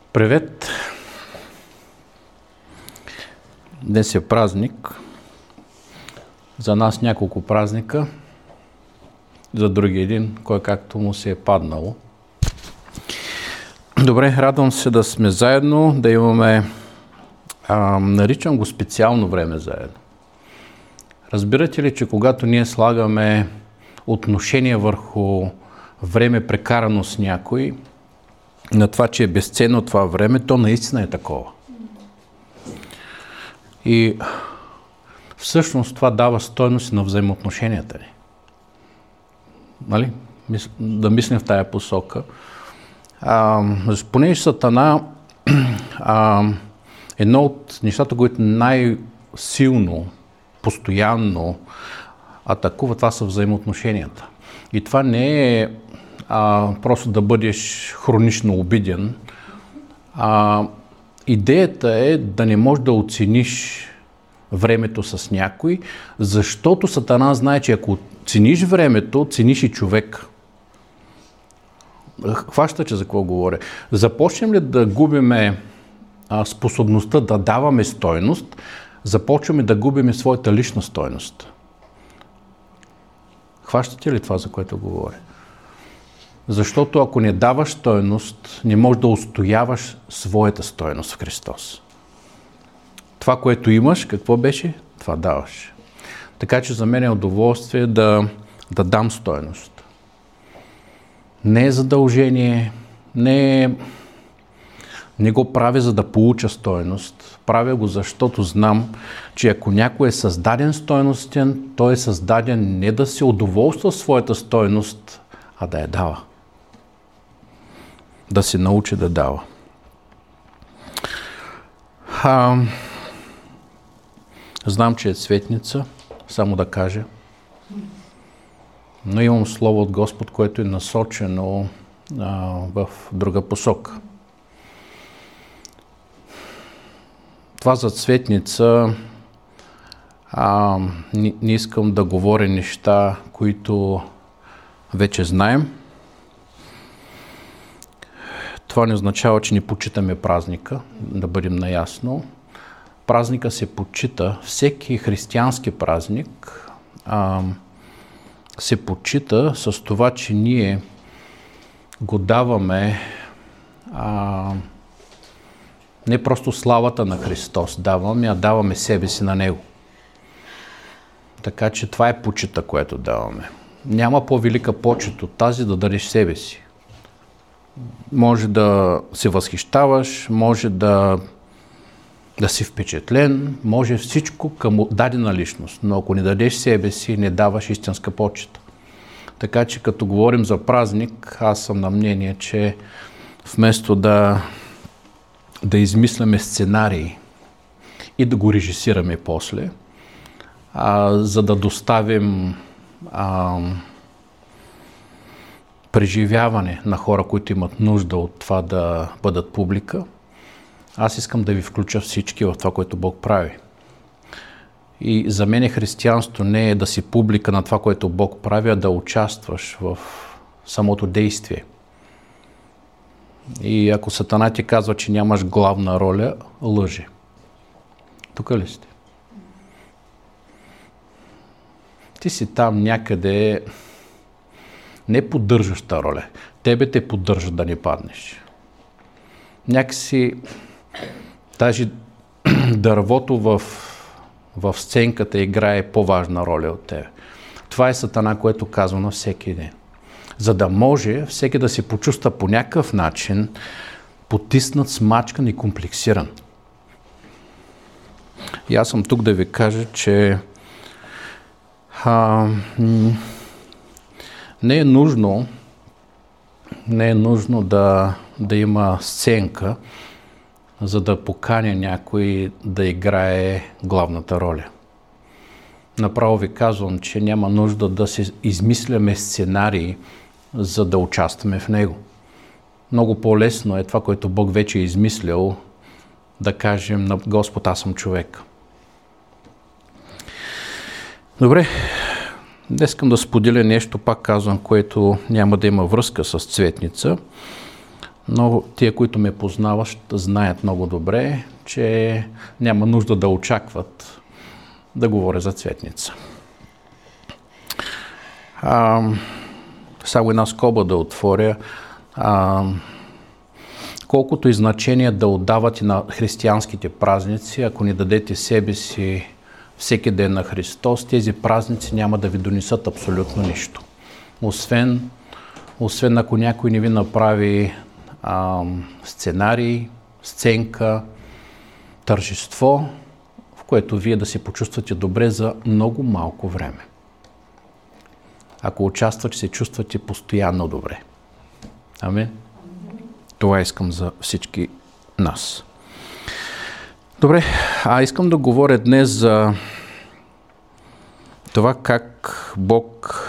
Привет! Днес е празник. За нас няколко празника, за други един, кой както му се е паднало. Добре, радвам се да сме заедно, да имаме, наричам го специално време заедно. Разбирате ли, че когато ние слагаме отношение върху време прекарано с някой, на това, че е безценно това време, то наистина е такова. И всъщност това дава стойност на взаимоотношенията ни. Нали? Да мислим в тая посока. Понеже Сатана, едно от нещата, които най-силно, постоянно атакува, това са взаимоотношенията. И това не е просто да бъдеш хронично обиден. Идеята е да не можеш да оцениш времето с някой, защото Сатана знае, че ако цениш времето, цениш и човек. Хващате за какво говоря. Започнем ли да губиме способността да даваме стойност, започваме да губиме своята лична стойност. Хващате ли това, за което говоря? Защото ако не даваш стойност, не можеш да устояваш своята стойност в Христос. Това, което имаш, какво беше? Това даваш. Така че за мен е удоволствие да дам стойност. Не е задължение, не го правя за да получа стойност. Правя го, защото знам, че ако някой е създаден стойностен, той е създаден не да се удоволства своята стойност, а да я дава. Да се научи да дава. Знам, че е цветница, само да кажа. Но имам слово от Господ, което е насочено в друга посока. Това за цветница не искам да говоря неща, които вече знаем. Това не означава, че не почитаме празника, да бъдем наясно. Празника се почита, всеки християнски празник се почита с това, че ние го даваме не просто славата на Христос даваме, а даваме себе си на Него. Така че това е почита, което даваме. Няма по-велика почит от тази да дадеш себе си. Може да се възхищаваш, може да си впечатлен, може всичко към дадена личност, но ако не дадеш себе си, не даваш истинска почит. Така че като говорим за празник, аз съм на мнение, че вместо да измисляме сценарии и да го режисираме после, за да доставим преживяване на хора, които имат нужда от това да бъдат публика, аз искам да ви включа всички в това, което Бог прави. И за мен християнство не е да си публика на това, което Бог прави, а да участваш в самото действие. И ако Сатана ти казва, че нямаш главна роля, лъже. Тук ли сте? Ти си там някъде не поддържаща роля. Тебе те поддържат да не паднеш. Някакси даже дървото в сценката играе по-важна роля от тебе. Това е Сатана, което казва на всеки ден. За да може всеки да се почувства по някакъв начин потиснат, смачкан и комплексиран. И аз съм тук да ви кажа, че не е нужно да има сценка, за да поканя някой да играе главната роля. Направо ви казвам, че няма нужда да се измисляме сценарии, за да участваме в него. Много по-лесно е това, което Бог вече е измислял, да кажем на Господ, аз съм човек. Добре, днес искам да споделя нещо, пак казвам, което няма да има връзка с цветница, Но тия, които ме познават, знаят много добре, че няма нужда да очакват да говоря за цветница. Само една скоба да отворя. Колкото и значение да отдавате на християнските празници, ако не дадете себе си всеки ден на Христос, тези празници няма да ви донесат абсолютно нищо. Освен ако някой не ви направи сценарий, сценка, тържество, в което вие да се почувствате добре за много малко време. Ако участвате, се чувствате постоянно добре. Амин. Това искам за всички нас. Добре, искам да говоря днес за това как Бог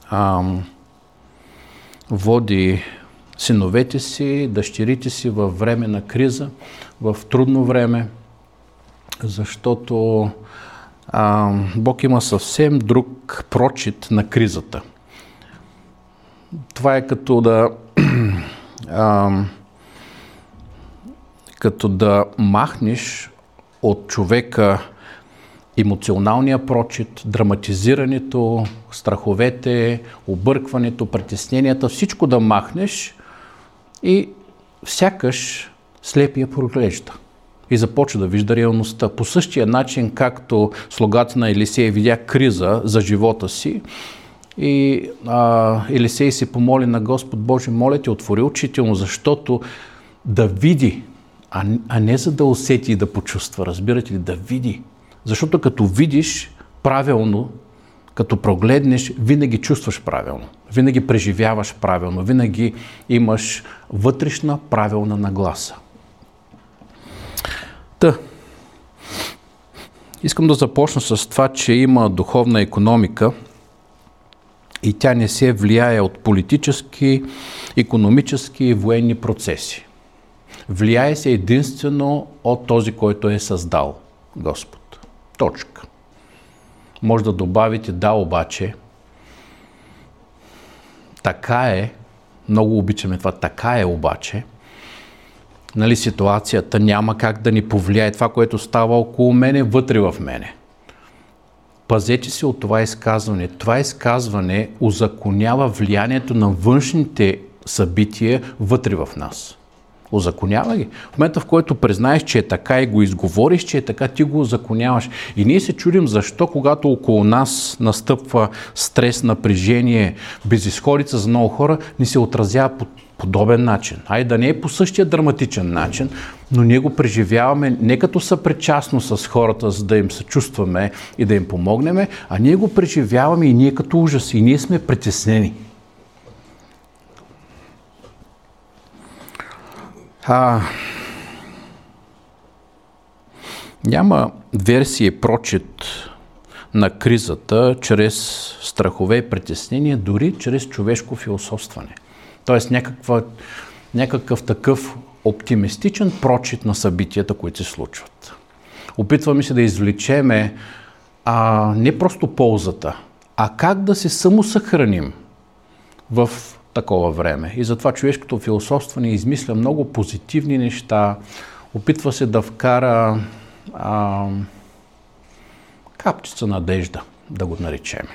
води синовете си, дъщерите си във време на криза, в трудно време, защото Бог има съвсем друг прочит на кризата. Това е като да махнеш от човека емоционалния прочит, драматизирането, страховете, объркването, притесненията, всичко да махнеш и сякаш слепия проглежда и започва да вижда реалността. По същия начин, както слугата на Елисей видя криза за живота си и Елисей се помоли на Господ: Боже, моля те, отвори очите му, защото да види, а не за да усети и да почувства, разбирате ли, да види. Защото като видиш правилно, като прогледнеш, винаги чувстваш правилно, винаги преживяваш правилно, винаги имаш вътрешна правилна нагласа. Искам да започна с това, че има духовна икономика и тя не се влияе от политически, икономически и военни процеси. Влияе се единствено от този, който е създал Господ. Точка. Може да добавите: да, обаче, така е, много обичаме това, така е обаче, нали, ситуацията няма как да ни повлияе това, което става около мене, вътре в мене. Пазете се от това изказване. Това изказване узаконява влиянието на външните събития вътре в нас. Узаконява ги. В момента, в който признаеш, че е така и го изговориш, че е така, ти го узаконяваш. И ние се чудим защо, когато около нас настъпва стрес, напрежение, безизходица за много хора, ни се отразява по подобен начин. Да не е по същия драматичен начин, но ние го преживяваме не като съпричастно с хората, за да им съчувстваме и да им помогнем, а ние го преживяваме и ние като ужас, и ние сме притеснени. Няма версия и прочит на кризата чрез страхове и притеснения, дори чрез човешко философстване. Тоест някакъв такъв оптимистичен прочит на събитията, които се случват. Опитваме се да извлечеме не просто ползата, а как да се самосъхраним в такова време. И затова човешкото философстване измисля много позитивни неща, опитва се да вкара капчица надежда, да го наречем.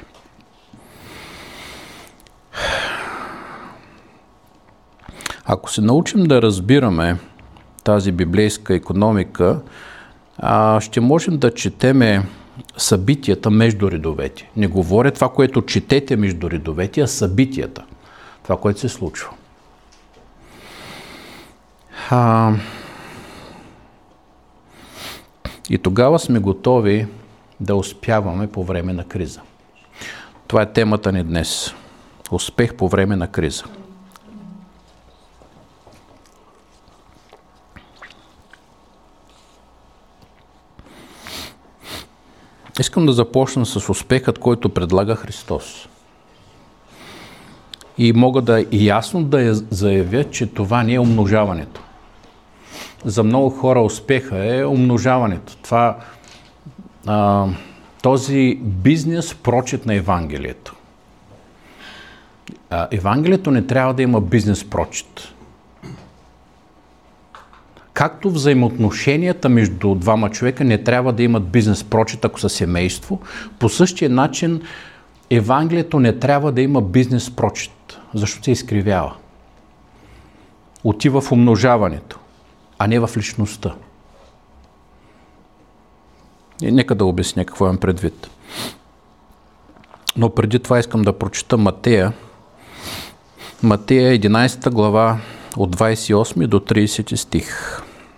Ако се научим да разбираме тази библейска икономика, ще можем да четеме събитията между редовете. Не говоря това, което четете между редовете, а събитията. Това, което се случва. И тогава сме готови да успяваме по време на криза. Това е темата ни днес. Успех по време на криза. Искам да започна с успехът, който предлага Христос. И мога да ясно да заявя, че това не е умножаването. За много хора успеха е умножаването. Този бизнес прочит на Евангелието. Евангелието не трябва да има бизнес прочит. Както взаимоотношенията между двама човека не трябва да имат бизнес прочит, ако са семейство, по същия начин Евангелието не трябва да има бизнес прочит, защото се изкривява. Отива в умножаването, а не в личността. И нека да обясня какво имам предвид. Но преди това искам да прочита Матея 11 глава от 28 до 30 стих.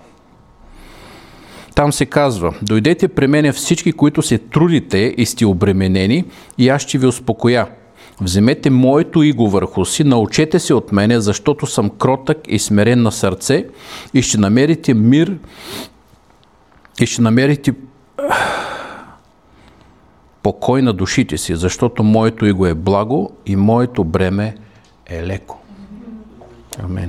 Там се казва: дойдете при мене всички, които се трудите и сте обременени, и аз ще ви успокоя. Вземете моето иго върху си, научете се от мене, защото съм кротък и смирен на сърце, и ще намерите мир, и ще намерите покой на душите си, защото моето иго е благо и моето бреме е леко. Амен.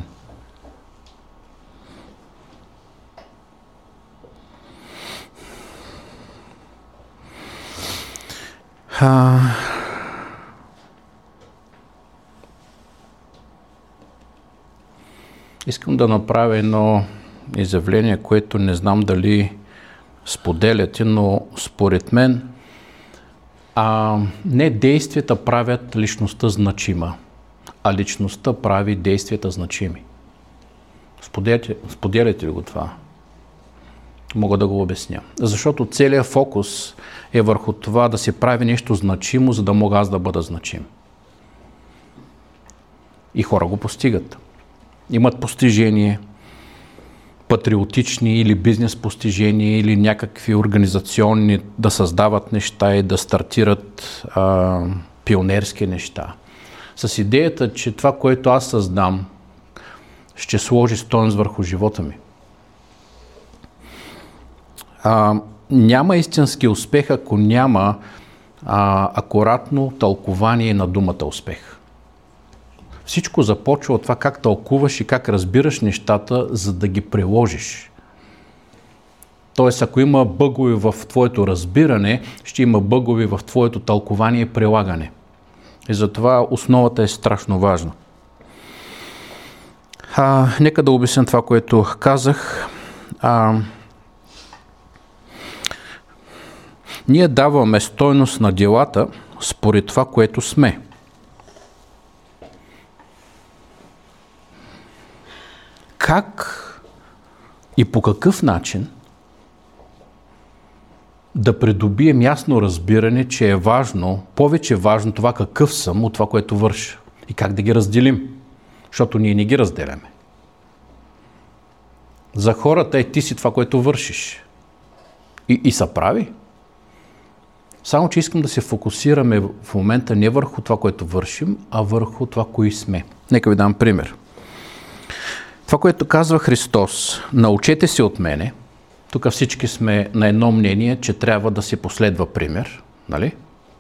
Искам да направя едно изявление, което не знам дали споделяте, но според мен не действията правят личността значима, а личността прави действията значими. Споделяте ли го това? Мога да го обясня. Защото целият фокус е върху това да се прави нещо значимо, за да мога аз да бъда значим. И хора го постигат. Имат постижение, патриотични или бизнес постижения, или някакви организационни, да създават неща и да стартират пионерски неща. С идеята, че това, което аз създам, ще сложи стойност върху живота ми. Няма истински успех, ако няма акуратно тълкование на думата успех. Всичко започва от това как тълкуваш и как разбираш нещата, за да ги приложиш. Тоест, ако има бъгове в твоето разбиране, ще има бъгове в твоето тълкование и прилагане. И затова основата е страшно важна. Нека да обясня това, което казах. Ние даваме стойност на делата според това, което сме. Как и по какъв начин да придобием ясно разбиране, че е важно, повече важно това какъв съм от това, което върша. И как да ги разделим. Защото ние не ги разделяме. За хората ти си това, което вършиш. И са прави. Само, че искам да се фокусираме в момента не върху това, което вършим, а върху това, кои сме. Нека ви дам пример. Това, което казва Христос: научете се от мене. Тук всички сме на едно мнение, че трябва да се последва пример. Нали?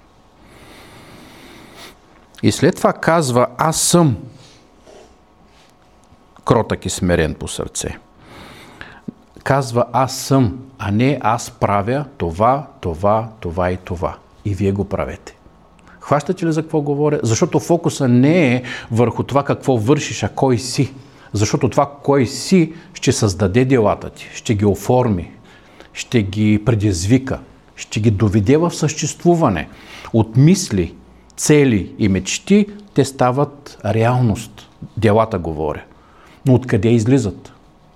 И след това казва: аз съм кротък и смирен по сърце. Казва: аз съм, а не аз правя това, това, това и това. И вие го правете. Хващате ли за какво говоря? Защото фокуса не е върху това какво вършиш, а кой си. Защото това кой си ще създаде делата ти, ще ги оформи, ще ги предизвика, ще ги доведе в съществуване. От мисли, цели и мечти те стават реалност. Делата говоря. Но откъде излизат?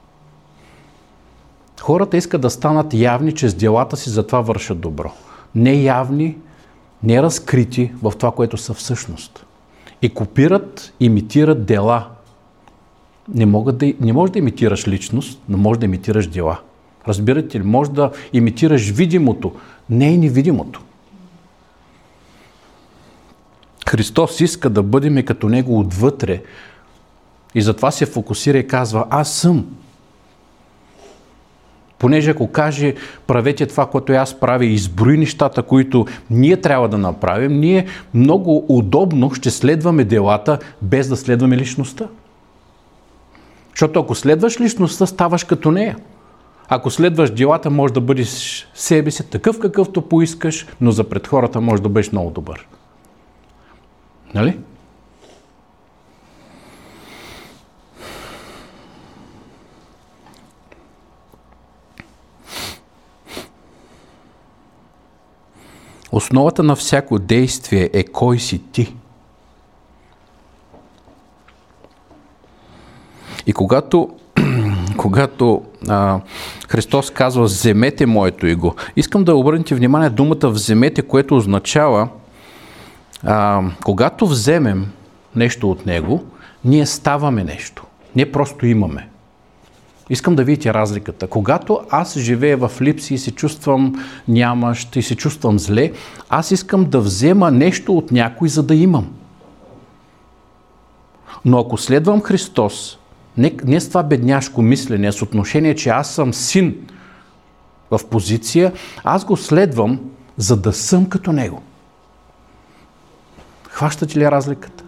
Хората искат да станат явни чрез делата си, затова вършат добро. Не явни, не разкрити в това, което са всъщност. И копират, имитират дела. Не можеш да имитираш личност, но можеш да имитираш дела. Разбирате ли? Можеш да имитираш видимото, не и невидимото. Христос иска да бъдем като Него отвътре и затова се фокусира и казва: аз съм. Понеже ако каже: правете това, което аз правя, и изброи нещата, които ние трябва да направим, ние много удобно ще следваме делата, без да следваме личността. Защото ако следваш личността, ставаш като нея. Ако следваш делата, може да бъдеш себе си такъв, какъвто поискаш, но за пред хората може да бъдеш много добър. Нали? Основата на всяко действие е кой си ти. И когато Христос казва вземете моето иго, искам да обърнете внимание думата вземете, което означава когато вземем нещо от него, ние ставаме нещо. Не просто имаме. Искам да видите разликата. Когато аз живея в липси и се чувствам нямащ и се чувствам зле, аз искам да взема нещо от някой, за да имам. Но ако следвам Христос, не с това бедняшко мислене, с отношение, че аз съм син в позиция, аз го следвам, за да съм като него. Хващате ли разликата?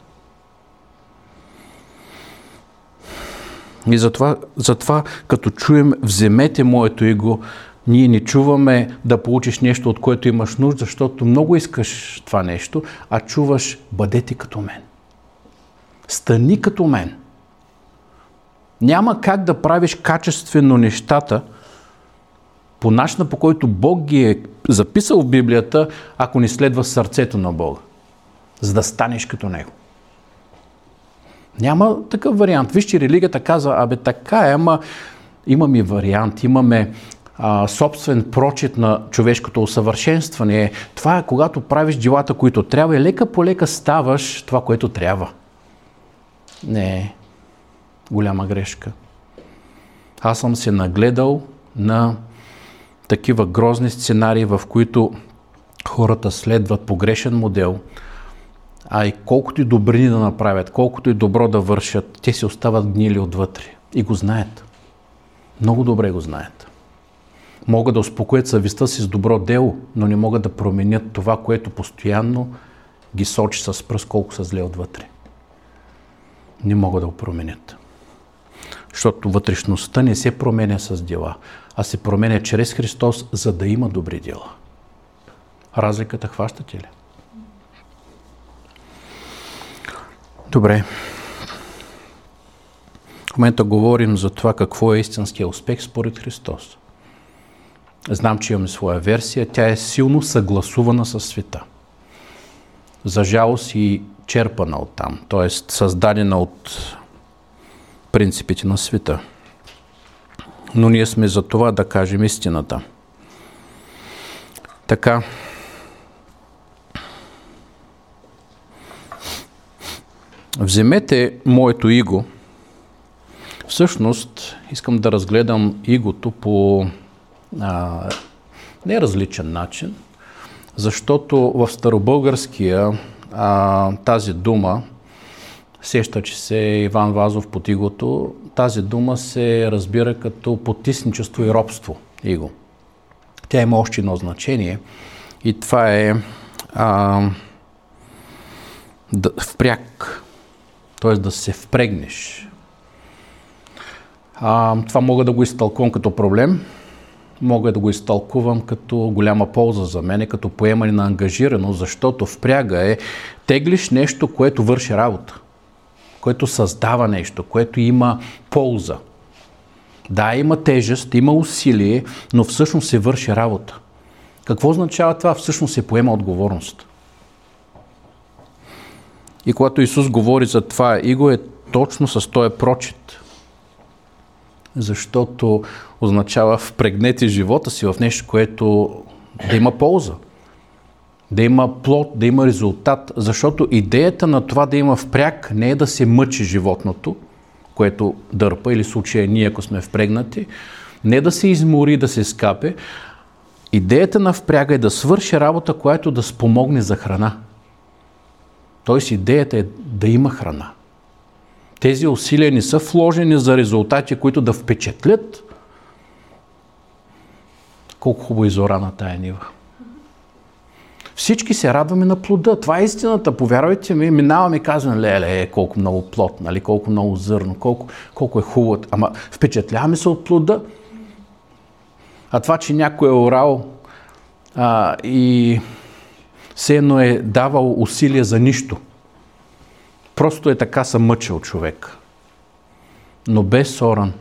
И затова като чуем вземете моето иго, ние не чуваме да получиш нещо, от което имаш нужда, защото много искаш това нещо, а чуваш бъдете като мен. Стани като мен. Няма как да правиш качествено нещата по начина, по който Бог ги е записал в Библията, ако не следва сърцето на Бога, за да станеш като Него. Няма такъв вариант. Вижте, религията казва, така е, ама имаме и вариант, имаме собствен прочит на човешкото усъвършенстване. Това е когато правиш делата, които трябва и лека по лека ставаш това, което трябва. Не, голяма грешка. Аз съм се нагледал на такива грозни сценарии, в които хората следват погрешен модел, а и колкото и добрини да направят, колкото и добро да вършат, те си остават гнили отвътре. И го знаят. Много добре го знаят. Могат да успокоят съвестта си с добро дело, но не могат да променят това, което постоянно ги сочи с пръст, колко са зле отвътре. Не могат да го променят. Защото вътрешността не се променя с дела, а се променя чрез Христос, за да има добри дела. Разликата хващате ли? Добре. В момента говорим за това какво е истинския успех според Христос. Знам, че имаме своя версия. Тя е силно съгласувана със света. За жалост и черпана от там, т.е. създадена от принципите на света. Но ние сме за това да кажем истината. Така, вземете моето иго. Всъщност, искам да разгледам игото по неразличен начин, защото в старобългарския тази дума, сеща, че се Иван Вазов под игото, тази дума се разбира като потисничество и робство, иго. Тя има още едно значение и това е впряг, т.е. да се впрегнеш. Това мога да го изтълкувам като проблем, мога да го изтълкувам като голяма полза за мен, като поемане на ангажираност, защото впряга е теглиш нещо, което върши работа, което създава нещо, което има полза. Да, има тежест, има усилие, но всъщност се върши работа. Какво означава това? Всъщност се поема отговорност. И когато Исус говори за това, иго е точно с този прочит. Защото означава впрегнете живота си в нещо, което да има полза, да има плод, да има резултат. Защото идеята на това да има впряг не е да се мъчи животното, което дърпа, или в случая ние, ако сме впрегнати, не да се измори, да се скапе. Идеята на впряга е да свърши работа, която да спомогне за храна. Тоест идеята е да има храна. Тези усилия не са вложени за резултати, които да впечатлят. Колко хубаво изора на тая нива. Всички се радваме на плода. Това е истината. Повярвайте ми, минаваме и казваме, леле, колко много плод, нали? Колко много зърно, колко е хубаво. Ама впечатляваме се от плода. А това, че някой е орал и все едно е давал усилия за нищо. Просто е така се мъчил човек. Но без оран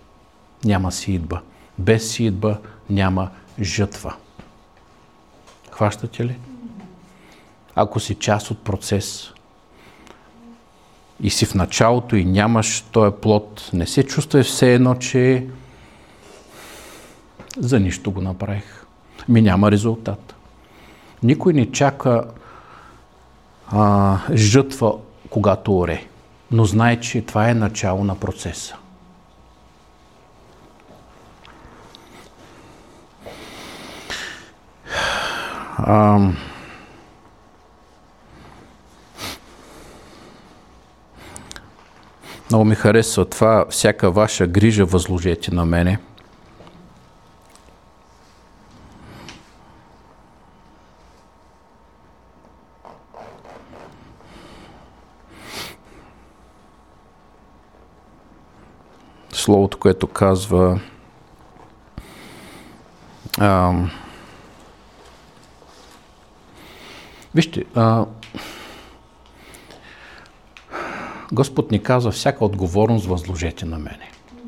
няма сидба. Без сидба няма жътва. Хващате ли? Ако си част от процес и си в началото и нямаш този плод, не се чувствай все едно, че за нищо го направих. Няма резултат. Никой не чака жътва, когато оре. Но знае, че това е начало на процеса. Много ми харесва това, всяка ваша грижа възложете на мене. Словото, което казва вижте, Господ ни казва, всяка отговорност възложете на мене.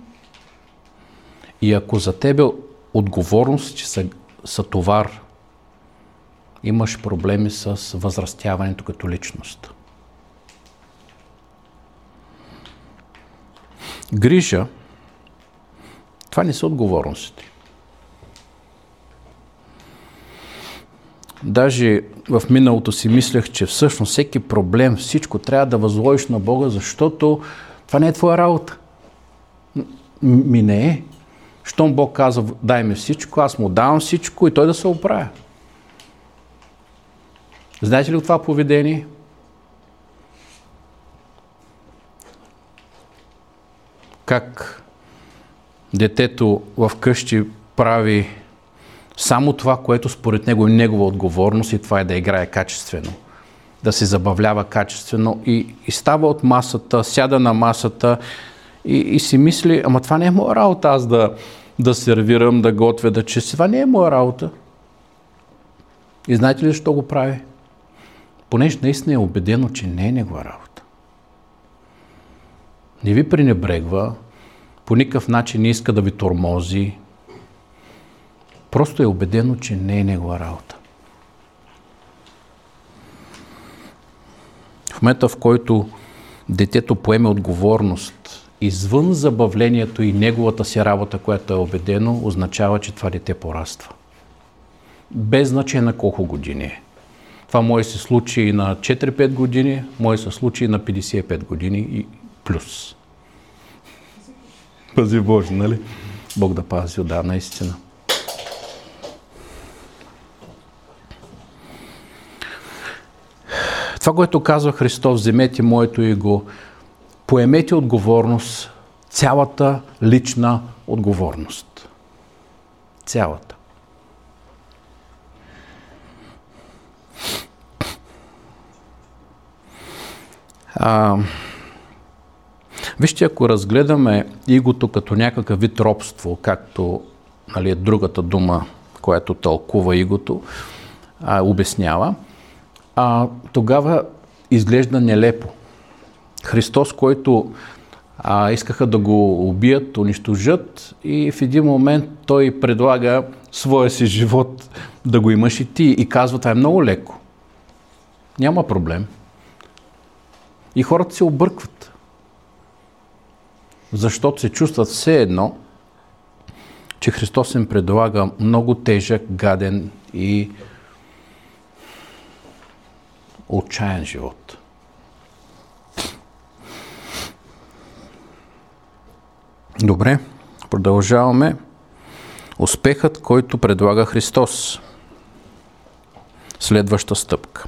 И ако за тебе отговорност, че са товар, имаш проблеми с възрастяването като личност. Грижа, това не са отговорности. Даже в миналото си мислех, че всъщност всеки проблем, всичко трябва да възложиш на Бога, защото това не е твоя работа. Не е. Щом Бог казва, дай ми всичко, аз му давам всичко и той да се оправя. Знаете ли от това поведение? Как детето в къщи прави само това, което според него е негова отговорност и това е да играе качествено, да се забавлява качествено и става от масата, сяда на масата и си мисли, ама това не е моя работа аз да сервирам, да готвя, да чистя. Това не е моя работа. И знаете ли защо го прави? Понеже наистина е убедено, че не е негова работа. Не ви пренебрегва, по никакъв начин не иска да ви тормози. Просто е убедено, че не е негова работа. В момента, в който детето поеме отговорност извън забавлението и неговата си работа, която е убедено, означава, че това дете пораства. Без значение на колко години е. Това може да се случи и на 4-5 години, може да се случи и на 55 години и плюс. Пази Боже, нали? Бог да пази, да, наистина. Това, което казва Христос, вземете моето иго, поемете отговорност, цялата лична отговорност. Цялата. Вижте, ако разгледаме игото като някакъв вид робство, както е другата дума, която тълкува игото, обяснява, тогава изглежда нелепо. Христос, който искаха да го убият, унищожат и в един момент той предлага своя си живот да го имаш и ти и казва, това е много леко. Няма проблем. И хората се объркват. Защото се чувстват все едно, че Христос им предлага много тежък, гаден и отчаян живот. Добре, продължаваме. Успехът, който предлага Христос. Следваща стъпка.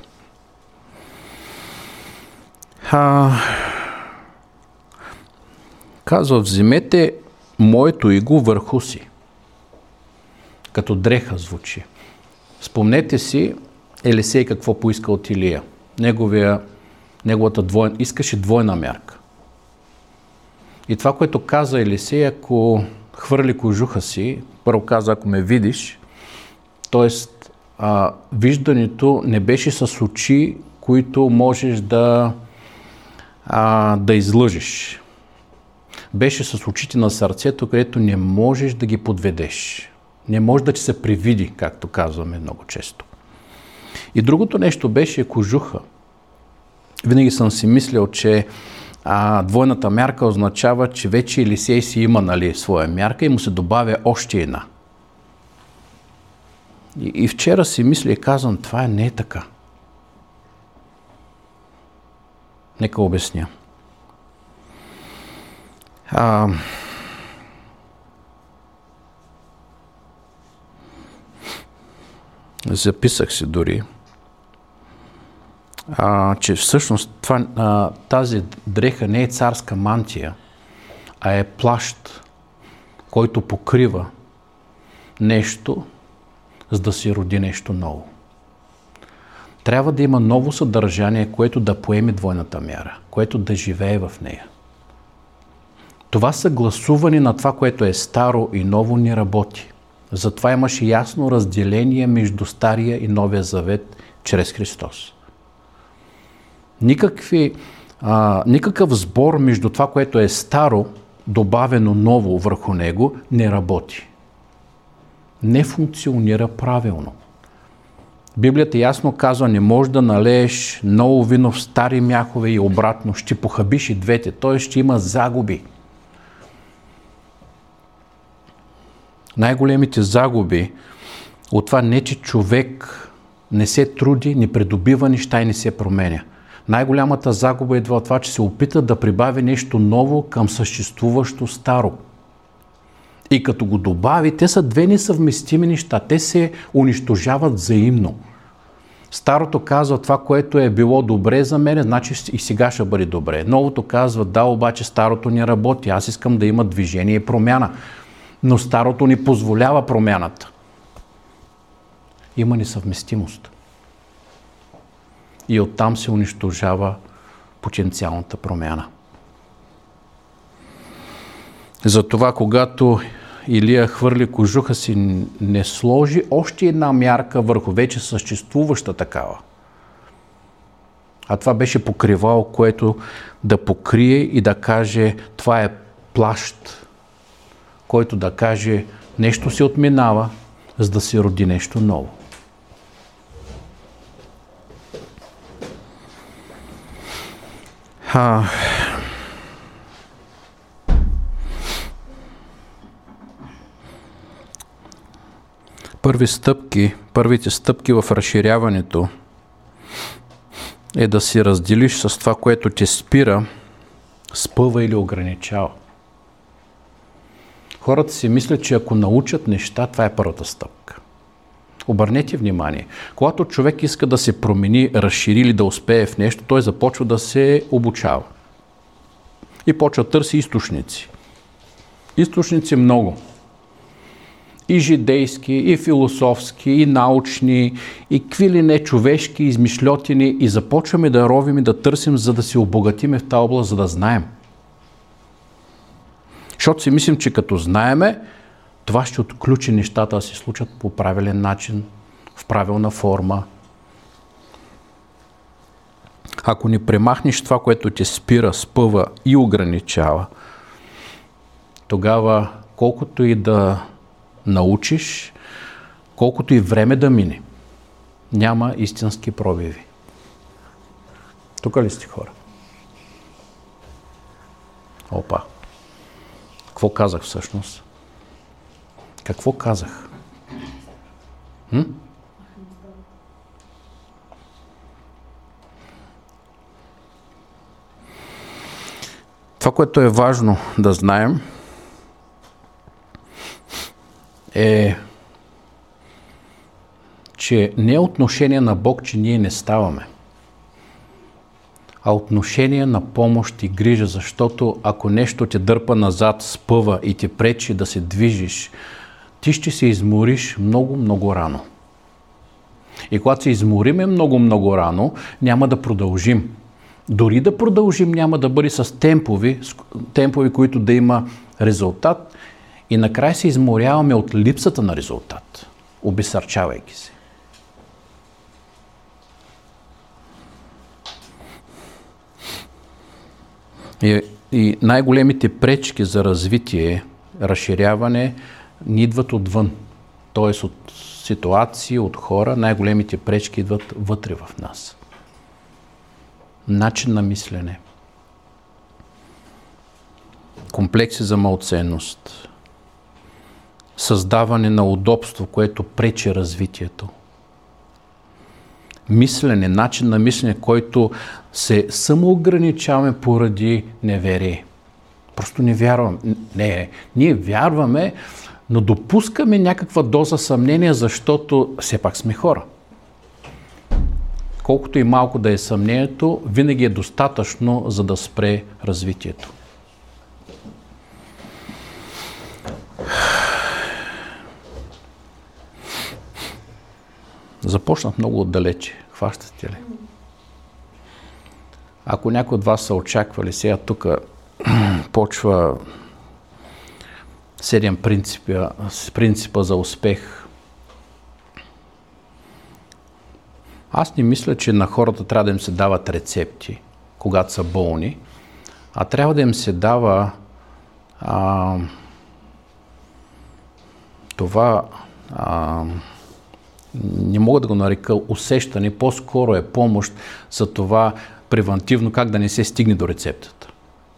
Казва, вземете моето иго върху си. Като дреха звучи. Спомнете си Елисей какво поиска от Илия. Неговата искаше двойна мярка. И това, което каза Елисей, ако хвърли кожуха си, първо каза, ако ме видиш, т.е. виждането не беше с очи, които можеш да излъжеш. Беше с очите на сърцето, където не можеш да ги подведеш. Не може да ти се привиди, както казваме много често. И другото нещо беше кожуха. Винаги съм си мислил, че двойната мярка означава, че вече Елисей си има своя мярка и му се добавя още една. И вчера си мисля и казвам, това не е така. Нека обясня. Записах си дори, че всъщност тази дреха не е царска мантия, а е плащ, който покрива нещо, за да се роди нещо ново. Трябва да има ново съдържание, което да поеме двойната мяра, което да живее в нея. Това съгласуване на това, което е старо и ново, не работи. Затова имаше ясно разделение между Стария и Новия завет чрез Христос. Никакъв сбор между това, което е старо, добавено ново върху него, не работи. Не функционира правилно. Библията ясно казва, не можеш да налееш ново вино в стари мяхове и обратно, ще похабиш и двете, т.е. ще има загуби. Най-големите загуби от това не, че човек не се труди, не придобива неща и не се променя. Най-голямата загуба идва от това, че се опита да прибави нещо ново към съществуващо старо. И като го добави, те са две несъвместими неща. Те се унищожават взаимно. Старото казва, това, което е било добре за мен, значи и сега ще бъде добре. Новото казва, да, обаче старото не работи. Аз искам да има движение и промяна. Но старото ни позволява промяната. Има несъвместимост. И оттам се унищожава потенциалната промяна. Затова, когато Илия хвърли кожуха си, не сложи още една мярка върху вече съществуваща такава. А това беше покривало, което да покрие и да каже, това е плащ, който да каже, нещо се отминава, за да се роди нещо ново. Първите стъпки в разширяването е да си разделиш с това, което те спира, спъва или ограничава. Хората си мислят, че ако научат неща, това е първата стъпка. Обърнете внимание. Когато човек иска да се промени, разшири или да успее в нещо, той започва да се обучава. И почва да търси източници. Източници много. И жидейски, и философски, и научни, и какви ли не човешки измишльотини. И започваме да ровим и да търсим, за да се обогатиме в тази област, за да знаем. Защото си мислим, че като знаеме, това ще отключи нещата да се случат по правилен начин, в правилна форма. Ако не премахнеш това, което те спира, спъва и ограничава, тогава колкото и да научиш, колкото и време да мине, няма истински пробиви. Тук ли сте, хора? Опа! Какво казах всъщност? Какво казах? Това, което е важно да знаем, е, че не е отношение на Бог, че ние не ставаме, а отношение на помощ и грижа, защото ако нещо те дърпа назад, спъва и те пречи да се движиш, ти ще се измориш много рано. И когато се измориме много рано, няма да продължим. Дори да продължим, няма да бъде с темпови, които да има резултат. И накрая се изморяваме от липсата на резултат, обесърчавайки се. И най-големите пречки за развитие, разширяване, ни идват отвън. т.е. от ситуации, от хора, най-големите пречки идват вътре в нас. Начин на мислене, комплекси за малценност, създаване на удобство, което пречи развитието, мислене, начин на мислене, който се самоограничаваме поради неверие. Просто не вярваме. Не, ние вярваме, но допускаме някаква доза съмнение, защото все пак сме хора. Колкото и малко да е съмнението, винаги е достатъчно, за да спре развитието. Започнах много отдалече. Хващате ли? Ако някой от вас са очаквали, сега тук почва 7 принципа за успех. Аз не мисля, че на хората трябва да им се дават рецепти, когато са болни, а трябва да им се дава това, не мога да го нарека усещане, по-скоро е помощ за това превантивно как да не се стигне до рецептата.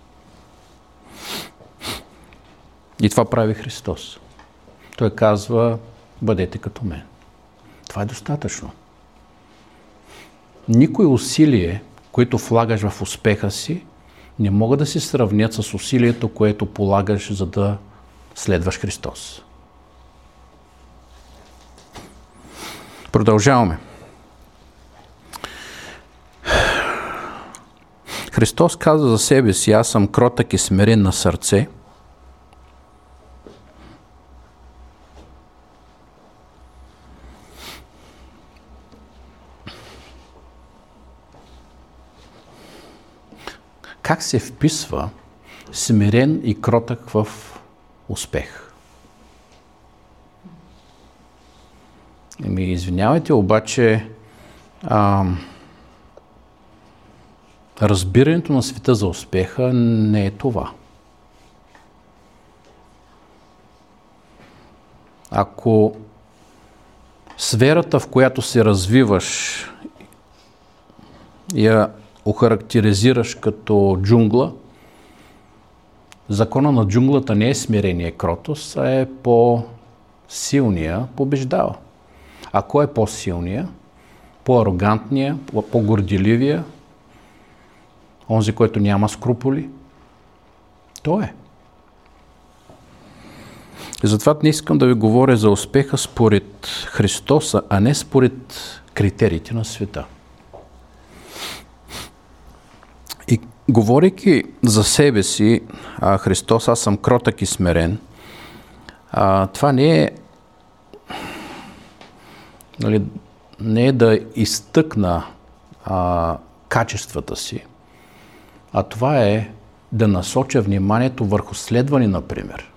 И това прави Христос. Той казва, бъдете като мен. Това е достатъчно. Никой усилие, което влагаш в успеха си, не могат да се сравнят с усилието, което полагаш, за да следваш Христос. Продължаваме. Христос каза за себе си, аз съм кротък и смирен на сърце. Как се вписва смирен и кротък в успех? Извинявайте, обаче разбирането на света за успеха не е това. Ако сферата, в която се развиваш, я охарактеризираш като джунгла, закона на джунглата не е смирение, кротост, а е по-силния побеждава. А кой е по-силния? По-арогантния, по-горделивия? Онзи, който няма скруполи? Той е. И затова днес искам да ви говоря за успеха според Христоса, а не според критериите на света. И говорейки за себе си, Христос, аз съм кротък и смирен, това не е не е да изтъкна качествата си, а това е да насоча вниманието върху следване, например.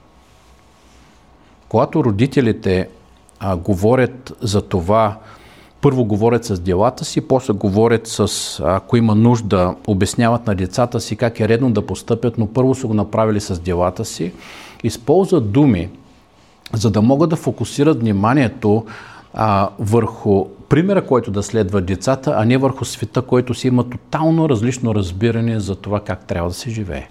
Когато родителите говорят за това, първо говорят с делата си, после говорят ако има нужда, обясняват на децата си как е редно да постъпят, но първо са го направили с делата си, използват думи, за да могат да фокусират вниманието върху примера, който да следват децата, а не върху света, който си има тотално различно разбиране за това как трябва да се живее.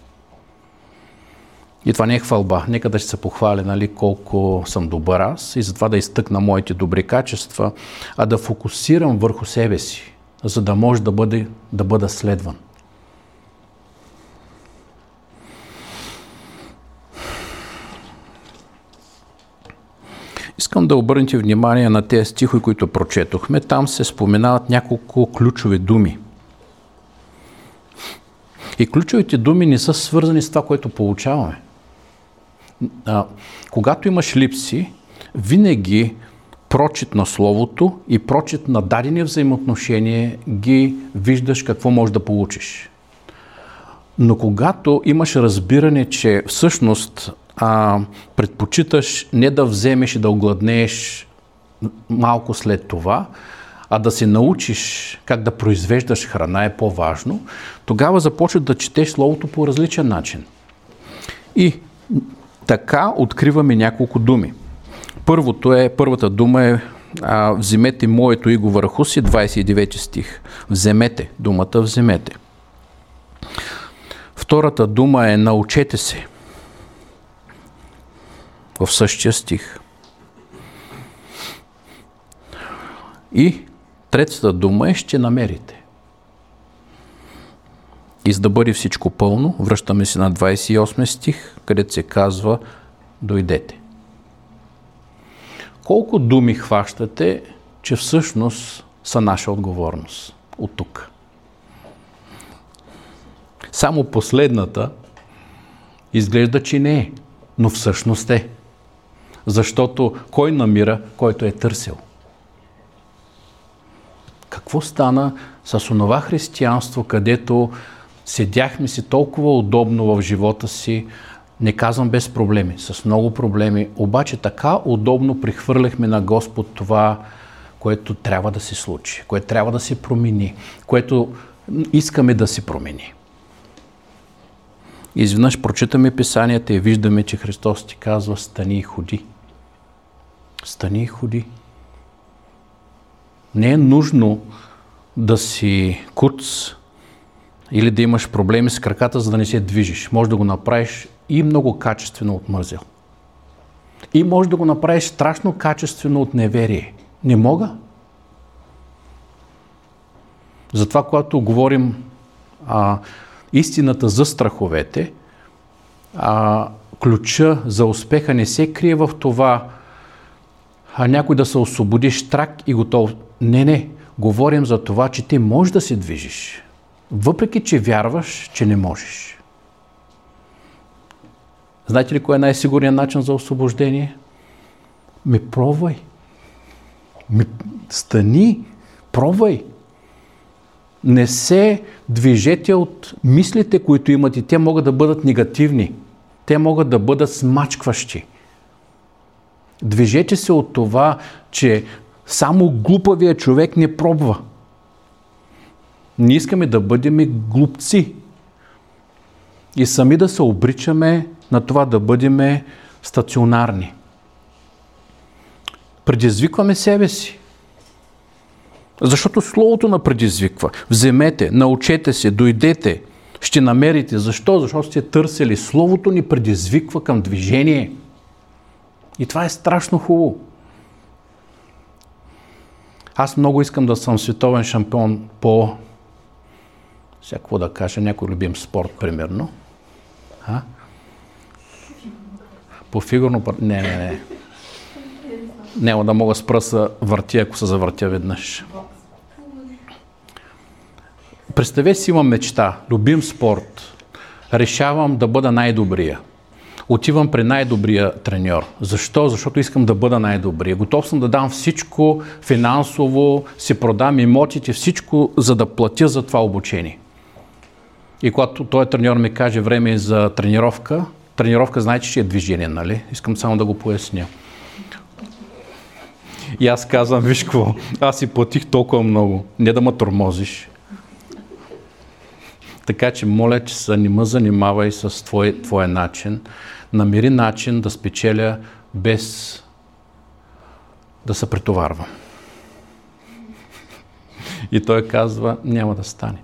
И това не е хвалба. Нека да ще се похваля, колко съм добър аз и затова да изтъкна моите добри качества, а да фокусирам върху себе си, за да може да бъда следван. Искам да обърнете внимание на тези стихове, които прочетохме. Там се споменават няколко ключови думи. И ключовите думи не са свързани с това, което получаваме. Когато имаш липси, винаги прочит на Словото и прочит на дадени взаимоотношения ги виждаш какво можеш да получиш. Но когато имаш разбиране, че всъщност предпочиташ не да вземеш и да огладнееш малко след това, а да се научиш как да произвеждаш храна е по-важно, тогава започваш да четеш Словото по различен начин. И така откриваме няколко думи. Първата дума е вземете моето иго върху си, 29 стих. Вземете, думата вземете. Втората дума е научете се. В същия стих. И третата дума е ще намерите. И за да бъде всичко пълно, връщаме се на 28 стих, където се казва дойдете. Колко думи хващате, че всъщност са наша отговорност от тук? Само последната изглежда, че не е, но всъщност е. Защото кой намира, който е търсил? Какво стана с онова християнство, където седяхме си толкова удобно в живота си, не казвам без проблеми, с много проблеми, обаче така удобно прихвърляхме на Господ това, което трябва да се случи, което трябва да се промени, което искаме да се промени. Изведнъж прочитаме писанията и виждаме, че Христос ти казва: стани и ходи. Стани и ходи. Не е нужно да си куц или да имаш проблеми с краката, за да не се движиш. Може да го направиш и много качествено от мързел. И може да го направиш страшно качествено от неверие. Не мога. Затова, когато говорим истината за страховете, ключа за успеха не се крие в това някой да се освободи штрак и готов. Не. Говорим за това, че ти можеш да се движиш. Въпреки, че вярваш, че не можеш. Знаете ли кой е най-сигурният начин за освобождение? Пробвай. Стани, пробвай. Не се движете от мислите, които имат, и те могат да бъдат негативни. Те могат да бъдат смачкващи. Движете се от това, че само глупавия човек не пробва. Ние искаме да бъдем глупци и сами да се обричаме на това да бъдем стационарни. Предизвикваме себе си. Защото Словото на предизвиква. Вземете, научете се, дойдете, ще намерите. Защо? Защото сте търсили. Словото ни предизвиква към движение. И това е страшно хубаво. Аз много искам да съм световен шампион по всяко да кажа, някой любим спорт, примерно. По фигурно... Не. Няма да мога с пръса въртя, ако се завъртя веднъж. Представете си, имам мечта, любим спорт, решавам да бъда най-добрия. Отивам при най-добрия треньор. Защо? Защото искам да бъда най-добрия. Готов съм да дам всичко финансово, си продам имотите, всичко, за да платя за това обучение. И когато този треньор ми каже време за тренировка, знаете, че е движение, нали? Искам само да го поясня. И аз казвам: виж какво, аз си платих толкова много, не да ме тормозиш. Така че моля, че се не ме занимавай с твоя начин. Намери начин да спечеля без да се претоварвам. И той казва: няма да стане.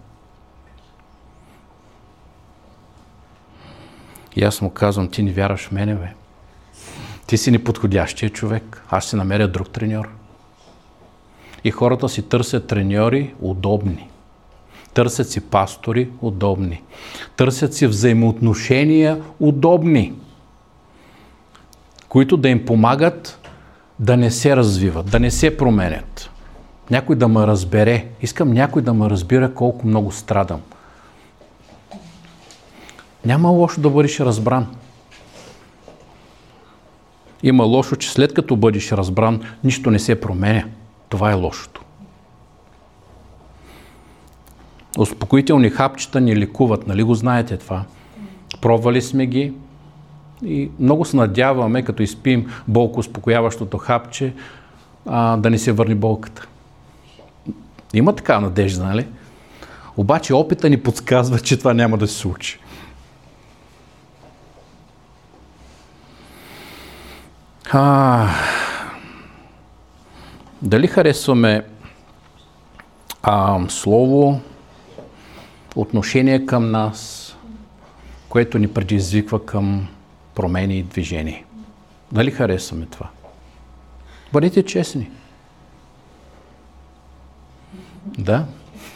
И аз му казвам: ти не вярваш в мене, бе. Ти си неподходящия човек. Аз ще намеря друг треньор. И хората си търсят треньори удобни. Търсят си пастори удобни. Търсят си взаимоотношения удобни, които да им помагат да не се развиват, да не се променят. Някой да ме разбере. Искам някой да ме разбира колко много страдам. Няма лошо да бъдеш разбран. Има лошо, че след като бъдеш разбран, нищо не се променя. Това е лошото. Успокоителни хапчета ни лекуват, нали го знаете това? Пробвали сме ги и много се надяваме, като изпием болко успокояващото хапче, да не се върне болката. Има такава надежда, нали? Обаче опита ни подсказва, че това няма да се случи. Дали харесваме слово, отношение към нас, което ни предизвиква към промени и движение? Дали харесваме това? Бъдете честни. Да.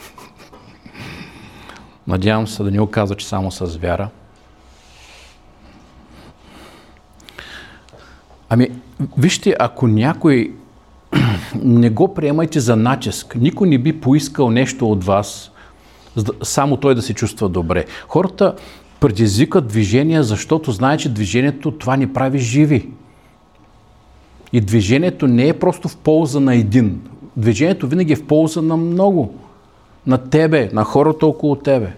Надявам се да не оказа, че само с вяра. Вижте, ако някой не го приемайте за натиск, никой не би поискал нещо от вас, само той да се чувства добре. Хората предизвикат движение, защото знаят, че движението това ни прави живи. И движението не е просто в полза на един. Движението винаги е в полза на много. На тебе, на хората около тебе.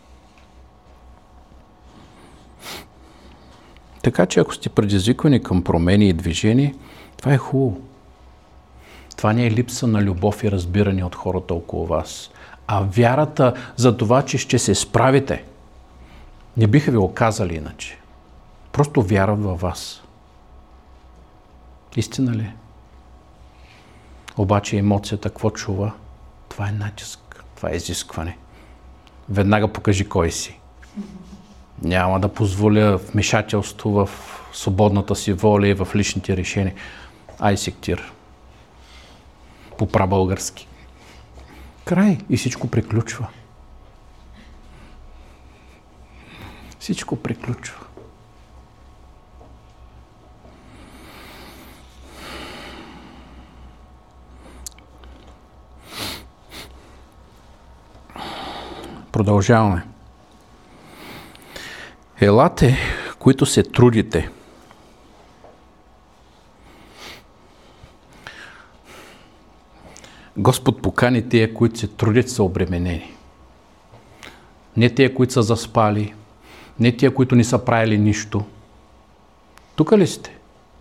Така че ако сте предизвиквани към промени и движение, това е хубаво. Това не е липса на любов и разбиране от хората около вас. А вярата за това, че ще се справите, не биха ви оказали иначе. Просто вярват във вас. Истина ли? Обаче емоцията, какво чува? Това е натиск, това е изискване. Веднага покажи кой си. Няма да позволя вмешателство в свободната си воля и в личните решения. Ай сектир. По прабългарски. Край и всичко приключва. Всичко приключва. Продължаваме. Елате, които се трудите. Господ покани тия, които се трудят, са обременени. Не тия, които са заспали, не тия, които не са правили нищо. Тук ли сте?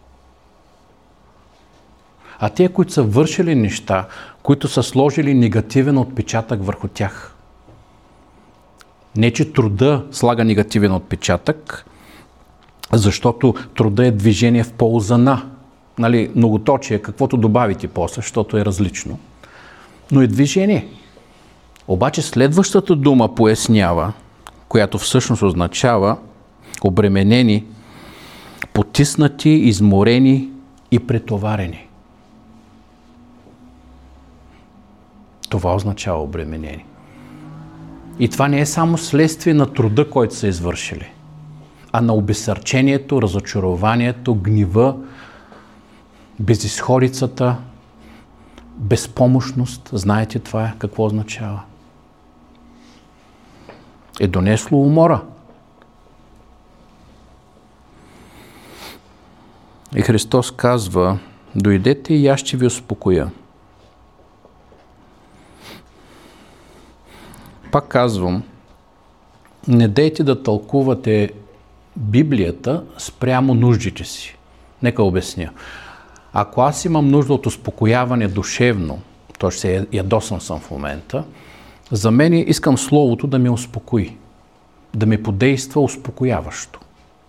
А тия, които са вършили неща, които са сложили негативен отпечатък върху тях. Не, че труда слага негативен отпечатък, защото труда е движение в полза на. Многоточие, каквото добавите после, защото е различно. Но е движение. Обаче следващата дума пояснява, която всъщност означава обременени, потиснати, изморени и претоварени. Това означава обременени. И това не е само следствие на труда, който са извършили, а на обезсърчението, разочарованието, гнева, безизходицата, безпомощност. Знаете това какво означава? Е донесло умора. И Христос казва: дойдете и аз ще ви успокоя. Пак казвам, не дейте да тълкувате Библията спрямо нуждите си. Нека обясня. Ако аз имам нужда от успокояване душевно, то ще се ядосан съм в момента, за мен искам Словото да ме успокои, да ме подейства успокояващо.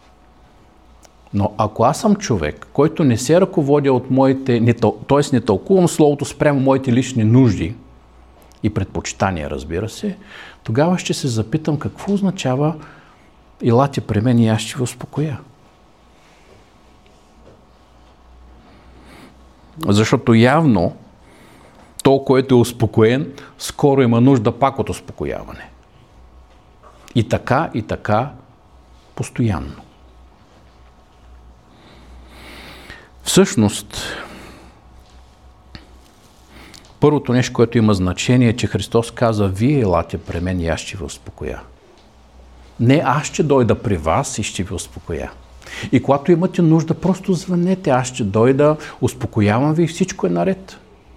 Но ако аз съм човек, който не се ръководя от моите, т.е. не тълкувам Словото спрямо моите лични нужди и предпочитания, разбира се, тогава ще се запитам какво означава елате при мен и аз ще ви успокоя. Защото явно то, което е успокоен, скоро има нужда пак от успокояване. И така, постоянно. Всъщност, първото нещо, което има значение, е, че Христос каза: вие елате при мен и аз ще ви успокоя. Не аз ще дойда при вас и ще ви успокоя. И когато имате нужда, просто звънете, аз ще дойда, успокоявам ви и всичко е наред.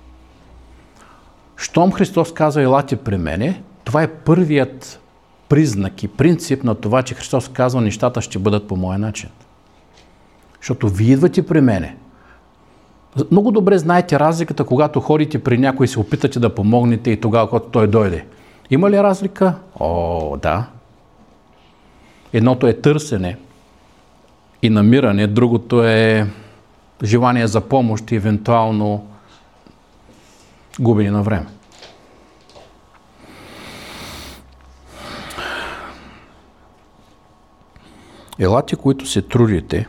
Щом Христос каза елате при мене, това е първият признак и принцип на това, че Христос казва нещата ще бъдат по моя начин. Защото вие идвате при мене. Много добре знаете разликата, когато ходите при някой и се опитате да помогнете и тогава, когато той дойде. Има ли разлика? О, да. Едното е търсене и намиране, другото е желание за помощ и евентуално Губени на време. Елате, които се трудите,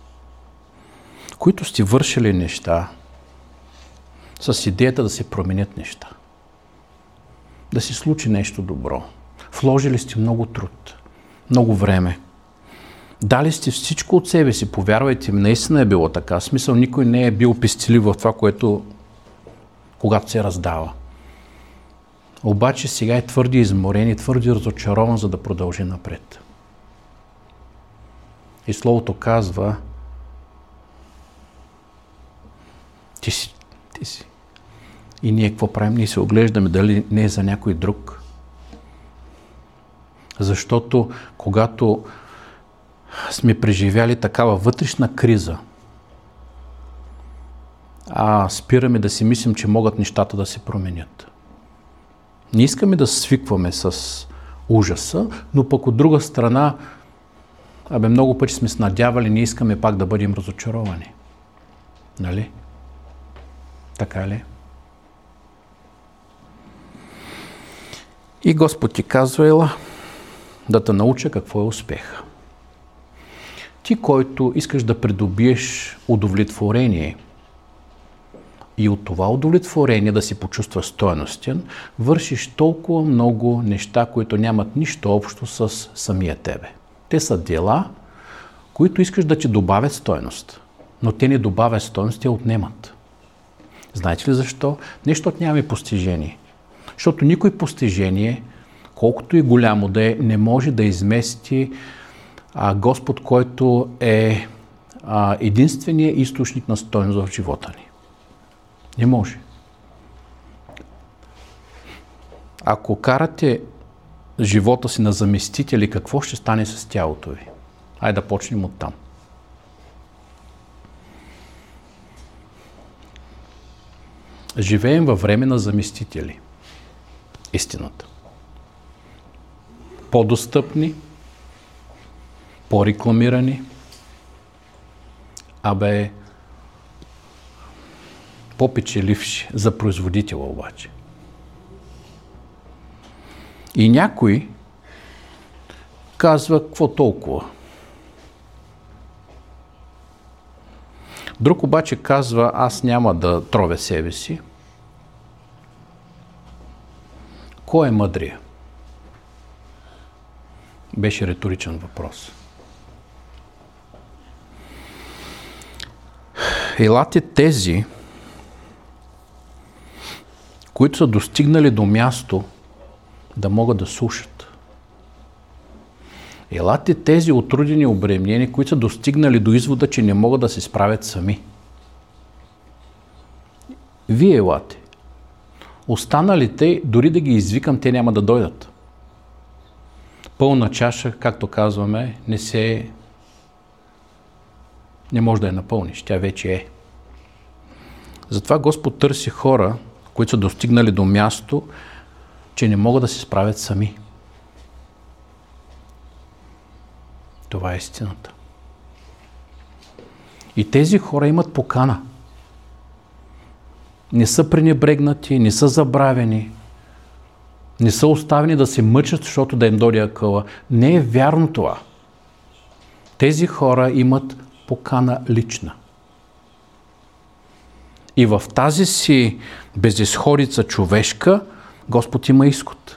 които сте вършили неща, с идеята да се променят неща. Да се случи нещо добро. Вложили сте много труд, много време. Дали сте всичко от себе си. Повярвайте ми, наистина е било така. В смисъл, никой не е бил пестелив в това, което когато се раздава. Обаче сега е твърде изморен и твърде разочарован, за да продължи напред. И Словото казва: ти си. И ние какво правим? Ние се оглеждаме дали не е за някой друг. Защото когато сме преживяли такава вътрешна криза, спираме да си мислим, че могат нещата да се променят. Не искаме да свикваме с ужаса, но пък от друга страна, много пъти сме се надявали, не искаме пак да бъдем разочаровани. Нали? Така ли? И Господ ти казва: ела, да те науча какво е успех. Ти, който искаш да придобиеш удовлетворение и от това удовлетворение да се почувстваш стойностен, вършиш толкова много неща, които нямат нищо общо с самия тебе. Те са дела, които искаш да ти добавят стойност, но те не добавят стойност, те отнемат. Знаете ли защо? Не защото нямаме постижение. Защото никой постижение, колкото и голямо да е, не може да измести Господ, който е единственият източник на стойност в живота ни. Не може. Ако карате живота си на заместители, какво ще стане с тялото ви? Айде да почнем от там. Живеем във време на заместители. Истината. По-достъпни, по-рекламирани, по-печеливши за производителя обаче. И някой казва: какво толкова? Друг обаче казва: аз няма да тровя себе си. Кой е мъдрия? Беше риторичен въпрос. Елате тези, които са достигнали до място да могат да слушат. Елате тези отрудени обременени, които са достигнали до извода, че не могат да се справят сами. Вие елате. Останалите, дори да ги извикам, те няма да дойдат. Пълна чаша, както казваме, не може да я напълниш. Тя вече е. Затова Господ търси хора, които са достигнали до място, че не могат да се справят сами. Това е истината. И тези хора имат покана. Не са пренебрегнати, не са забравени, не са оставени да се мъчат, защото да им дойде акъла. Не е вярно това. Тези хора имат покана лична. И в тази си безизходица човешка, Господ има изход.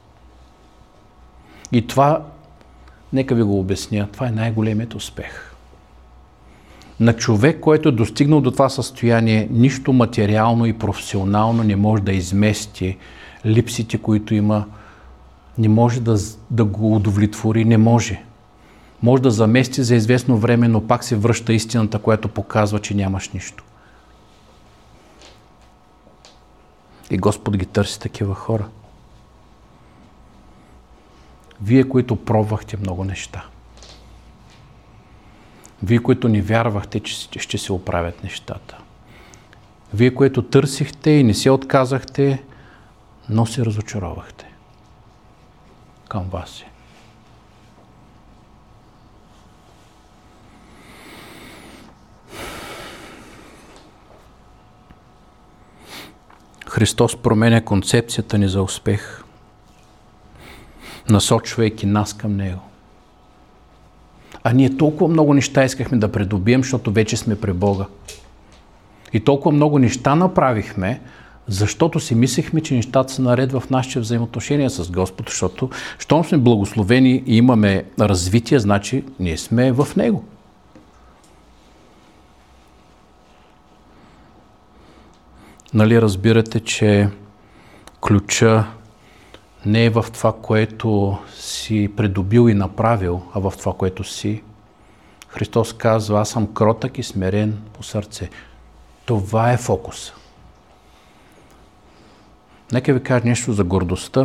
И това, нека ви го обясня, това е най-големият успех. На човек, който е достигнал до това състояние, нищо материално и професионално не може да измести липсите, които има, не може да го удовлетвори, не може. Може да замести за известно време, но пак се връща истината, която показва, че нямаш нищо. И Господ ги търси такива хора. Вие, които пробвахте много неща. Вие, които не вярвахте, че ще се оправят нещата. Вие, които търсихте и не се отказахте, но се разочаровахте. Към вас е. Христос променя концепцията ни за успех, насочвайки нас към Него. А ние толкова много неща искахме да придобием, защото вече сме при Бога. И толкова много неща направихме, защото си мислехме, че нещата са наред в нашите взаимоотношения с Господ, защото щом сме благословени и имаме развитие, значи ние сме в Него. Нали разбирате, че ключа не е в това, което си придобил и направил, а в това, което си. Христос казва, аз съм кротък и смирен по сърце. Това е фокус. Нека ви кажа нещо за гордостта.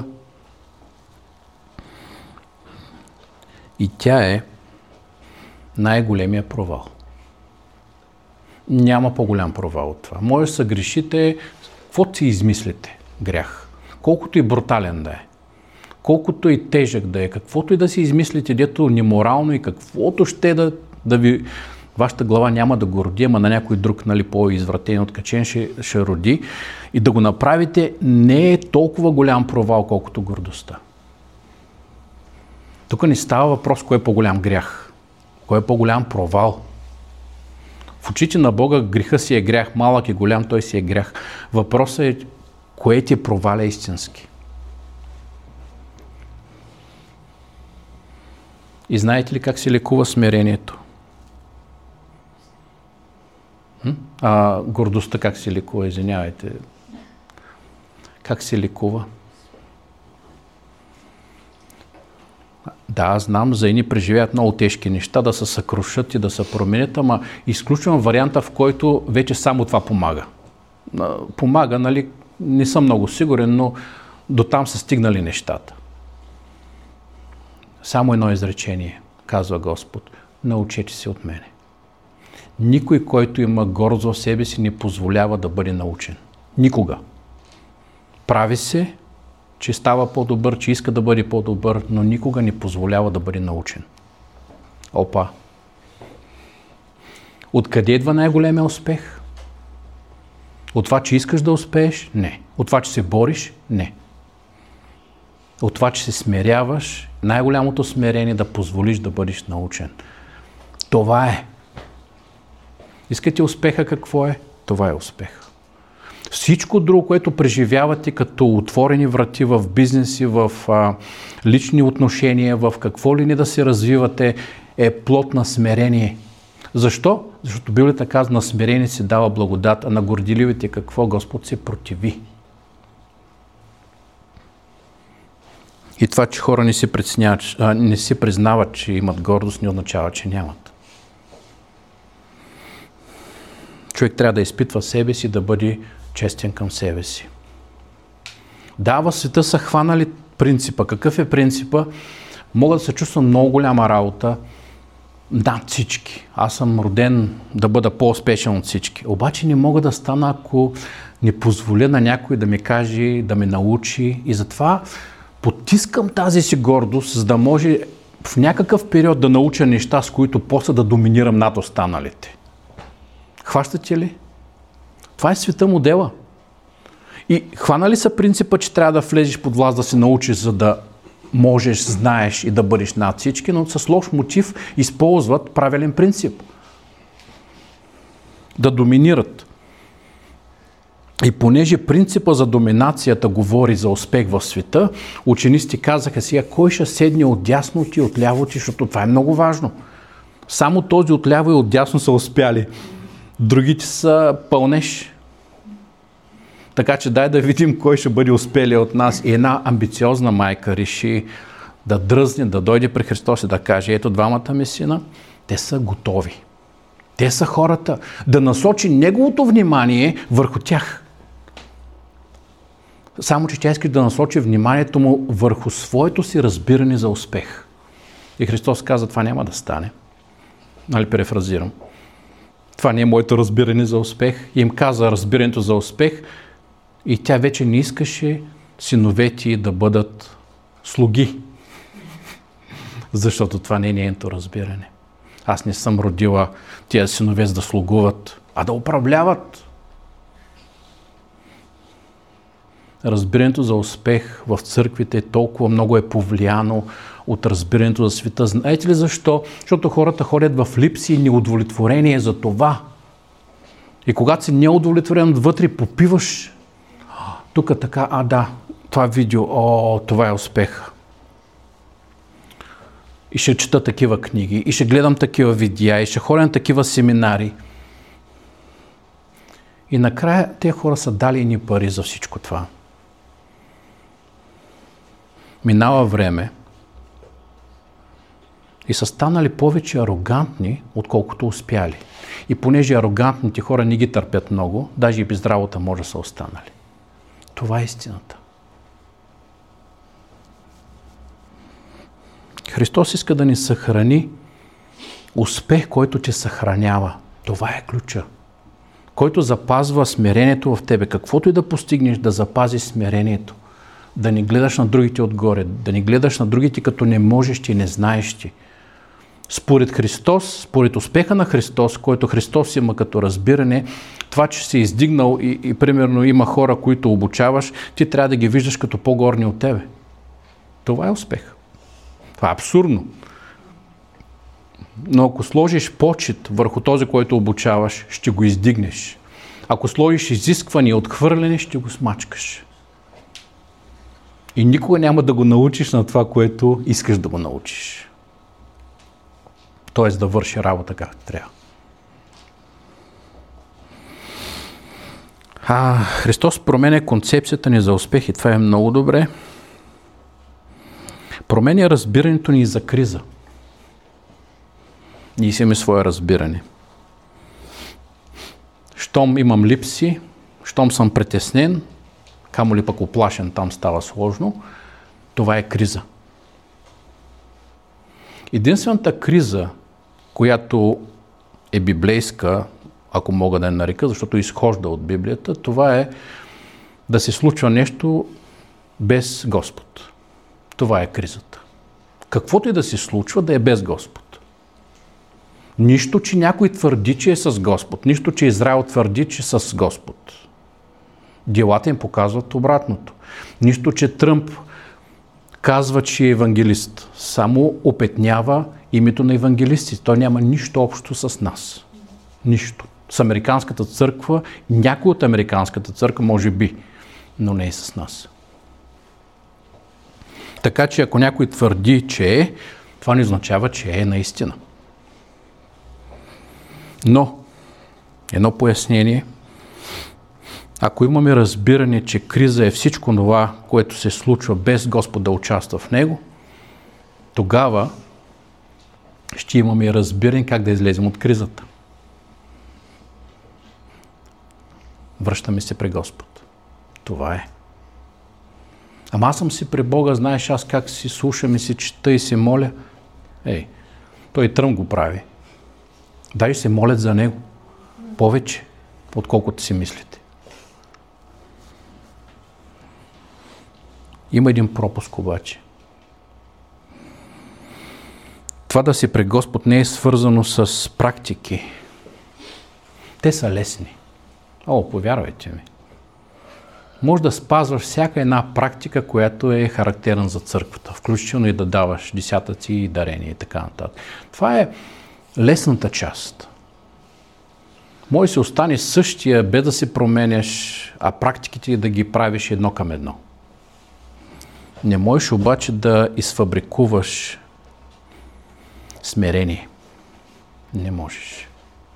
И тя е най-големия провал. Няма по-голям провал от това. Може да съгрешите, каквото си измислите грях. Колкото и брутален да е. Колкото и тежък да е. Каквото и да си измислите, дето неморално и каквото ще да ви... Вашата глава няма да го роди, ама на някой друг, нали, по-извратен, откачен ще роди. И да го направите не е толкова голям провал, колкото гордостта. Тук не става въпрос кой е по-голям грях. Кой е по-голям провал. В очите на Бога греха си е грях, малък и голям, той си е грях. Въпросът е, кое ти е проваля истински. И знаете ли как се лекува смирението? Гордостта как се лекува, извинявайте. Как се лекува? Да, аз знам, за едни преживеят много тежки неща, да се съкрушат и да се променят, ама изключвам варианта, в който вече само това помага. Помага, нали, не съм много сигурен, но до там са стигнали нещата. Само едно изречение, казва Господ, научете се от мене. Никой, който има гордост в себе си, не позволява да бъде научен. Никога. Прави се, че става по-добър, че иска да бъде по-добър, но никога не позволява да бъде научен. Опа! Откъде идва най-големия успех? От това, че искаш да успееш? Не. От това, че се бориш? Не. От това, че се смиряваш, най-голямото смирение е да позволиш да бъдеш научен. Това е. Искате успеха какво е? Това е успех. Всичко друго, което преживявате като отворени врати в бизнеси, в лични отношения, в какво ли не да се развивате, е плод на смирение. Защо? Защото Библията казва, на смирение се дава благодат, а на горделивите какво? Господ се противи. И това, че хора не си признават, че имат гордост, не означава, че нямат. Човек трябва да изпитва себе си, да бъде честен към себе си. Да, в света са хванали принципа. Какъв е принципа? Мога да се чувствам много голяма работа над всички. Аз съм роден да бъда по-успешен от всички. Обаче не мога да стана, ако не позволя на някой да ми каже, да ме научи. И затова потискам тази си гордост, за да може в някакъв период да науча неща, с които после да доминирам над останалите. Хващате ли? Това е света модела. И хванали са принципа, че трябва да влезеш под власт, да се научиш, за да можеш, знаеш и да бъдеш над всички, но с лош мотив използват правилен принцип. Да доминират. И понеже принципа за доминацията говори за успех в света, учениците казаха сега, кой ще седне отдясно ти, отляво ти, защото това е много важно. Само този отляво и отдясно са успяли. Другите са пълнеш. Така че дай да видим кой ще бъде успелия от нас. И една амбициозна майка реши да дръзне, да дойде при Христос и да каже, ето двамата ми сина, те са готови. Те са хората. Да насочи неговото внимание върху тях. Само че тя иска да насочи вниманието му върху своето си разбиране за успех. И Христос каза, това няма да стане. Нали, перефразирам. Това не е моето разбиране за успех. И им каза разбирането за успех и тя вече не искаше синовете да бъдат слуги. Защото това не е нейното разбиране. Аз не съм родила тия синове да слугуват, а да управляват. разбирането за успех в църквите толкова много е повлияно от разбирането за света. Знаете ли защо? Защото хората ходят в липси и неудовлетворение за това. И когато си неудовлетворен отвътре, попиваш тук така, да, това видео, това е успех. И ще чета такива книги, и ще гледам такива видеа, и ще ходя на такива семинари. И накрая тези хора са дали ни пари за всичко това. Минава време и са станали повече арогантни, отколкото успяли. И понеже арогантните хора не ги търпят много, даже и без работа може да са останали. Това е истината. Христос иска да ни съхрани успех, който те съхранява. Това е ключа. Който запазва смирението в тебе. Каквото и да постигнеш, да запази смирението. Да не гледаш на другите отгоре. Да не гледаш на другите като не можеш и не знаеш ти. Според Христос, според успеха на Христос, който Христос има като разбиране, това, че си издигнал и примерно има хора, които обучаваш, ти трябва да ги виждаш като по-горни от тебе. Това е успех. Това е абсурдно. Но ако сложиш почит върху този, който обучаваш, ще го издигнеш. Ако сложиш изискване и отхвърляне, ще го смачкаш. И никога няма да го научиш на това, което искаш да го научиш. Тоест да върши работа както трябва. Христос променя концепцията ни за успех и това е много добре. Променя разбирането ни за криза. Ние си имаме свое разбиране. Щом имам липси, щом съм притеснен, камо ли пък оплашен, там става сложно, това е криза. Единствената криза, която е библейска, ако мога да я нарека, защото изхожда от Библията, това е да се случва нещо без Господ. Това е кризата. Каквото и да се случва, да е без Господ. Нищо, че някой твърди, че е с Господ. Нищо, че Израел твърди, че е с Господ. Делата им показват обратното. Нищо, че Тръмп казва, че е евангелист. Само опетнява името на евангелисти. Той няма нищо общо с нас. Нищо. С американската църква, някой от американската църква може би, но не е с нас. Така че ако някой твърди, че е, това не означава, че е наистина. Но, едно пояснение, ако имаме разбиране, че криза е всичко това, което се случва без Господ да участва в него, тогава ще имаме разбиране как да излезем от кризата. Връщаме се при Господ. Това е. Ама аз съм си при Бога, знаеш аз как си слушам и си чета и се моля. Той Тръмп го прави. Даже се молят за него. Повече, отколкото си мислите. Има един пропуск обаче. Това да си при Господ не е свързано с практики. Те са лесни. Повярвайте ми. Може да спазваш всяка една практика, която е характерна за църквата, включително и да даваш десятъци и дарения и така нататък. Това е лесната част. Може се остане същия, без да се променяш, а практиките да ги правиш едно към едно. Не можеш обаче да изфабрикуваш смирение. Не можеш.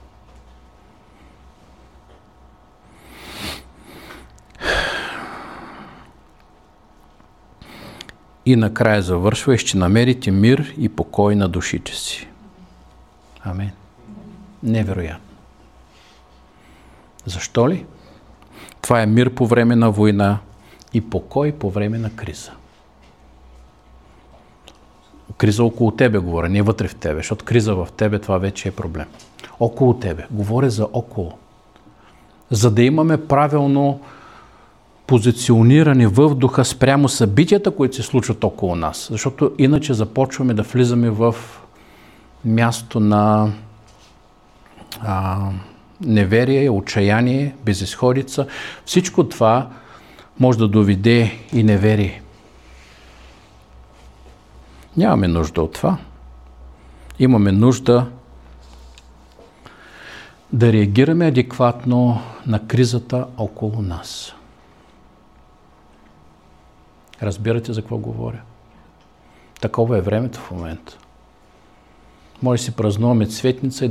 И накрая завършва, ще намерите мир и покой на душите си. Амин. Невероятно. Защо ли? Това е мир по време на война и покой по време на криза. Криза около тебе говоря, не вътре в тебе, защото криза в тебе, това вече е проблем. Около тебе. Говоря за около. За да имаме правилно позициониране в духа спрямо събитията, които се случват около нас. Защото иначе започваме да влизаме в място на неверие, отчаяние, безизходица. Всичко това може да доведе и неверие. Нямаме нужда от това. Имаме нужда да реагираме адекватно на кризата около нас. Разбирате за какво говоря? Такова е времето в момента. Може да си празнуваме цветница и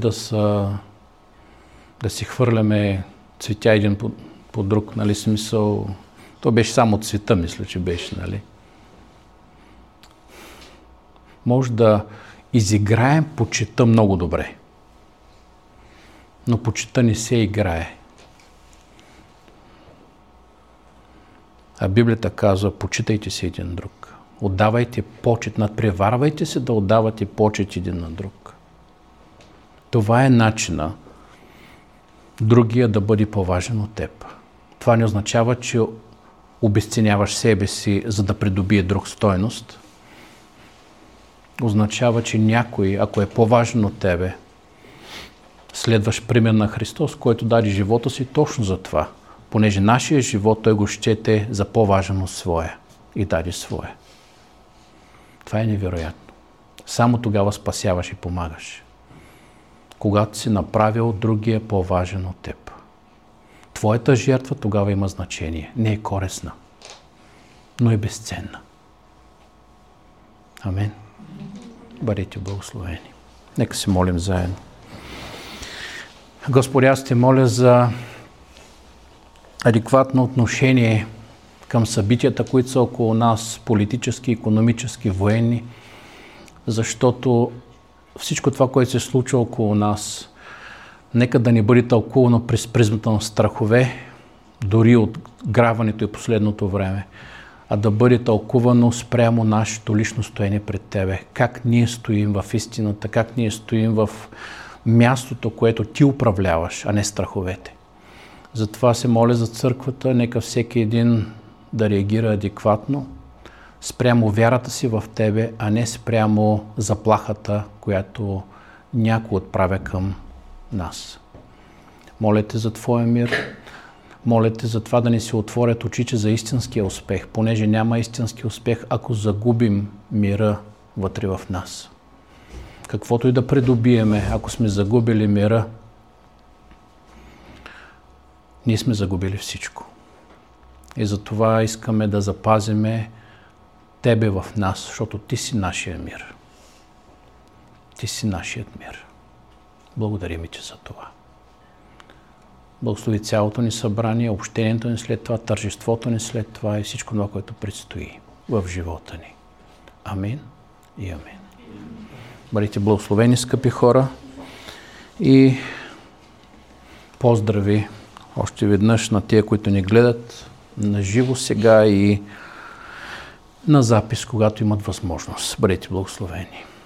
да си хвърляме цветя един по друг, нали, смисъл. То беше само цвета, мисля, че беше, нали. Може да изиграем почита много добре. Но почита не се играе. А Библията казва, почитайте се един друг. Отдавайте почит, надпреварвайте се да отдавате почит един на друг. Това е начина другия да бъде по-важен от теб. Това не означава, че обезценяваш себе си, за да придобие друг стойност. Означава, че някой, ако е по-важен от тебе, следваш пример на Христос, който даде живота си точно за това. Понеже нашия живот той го счете за по-важен от своя и даде своя. Това е невероятно. Само тогава спасяваш и помагаш. Когато си направил другия по-важен от теб. Твоята жертва тогава има значение. Не е корисна, но е безценна. Амин. Бъдете благословени. Нека се молим заедно. Господи, аз те моля за адекватно отношение към събитията, които са около нас, политически, икономически, военни, защото всичко това, което се случва около нас, нека да не бъде тълкувано през призмата на страхове, дори от грабването и последното време, а да бъде тълкувано спрямо нашето лично стоене пред Тебе. Как ние стоим в истината, как ние стоим в мястото, което Ти управляваш, а не страховете. Затова се моля за църквата, нека всеки един да реагира адекватно спрямо вярата си в Тебе, а не спрямо заплахата, която някой отправя към нас. Моля Те за Твоя мир, моля Те за това да ни се отворят очите за истинския успех, понеже няма истински успех, ако загубим мира вътре в нас. Каквото и да придобиеме, ако сме загубили мира, ние сме загубили всичко. И затова искаме да запазиме Тебе в нас, защото Ти си нашия мир. Ти си нашият мир. Благодарим Ти за това. Благослови цялото ни събрание, общението ни след това, тържеството ни след това и всичко това, което предстои в живота ни. Амин и амин. Бъдете благословени, скъпи хора, и поздрави още веднъж на тия, които ни гледат на живо сега и на запис, когато имат възможност. Бъдете благословени.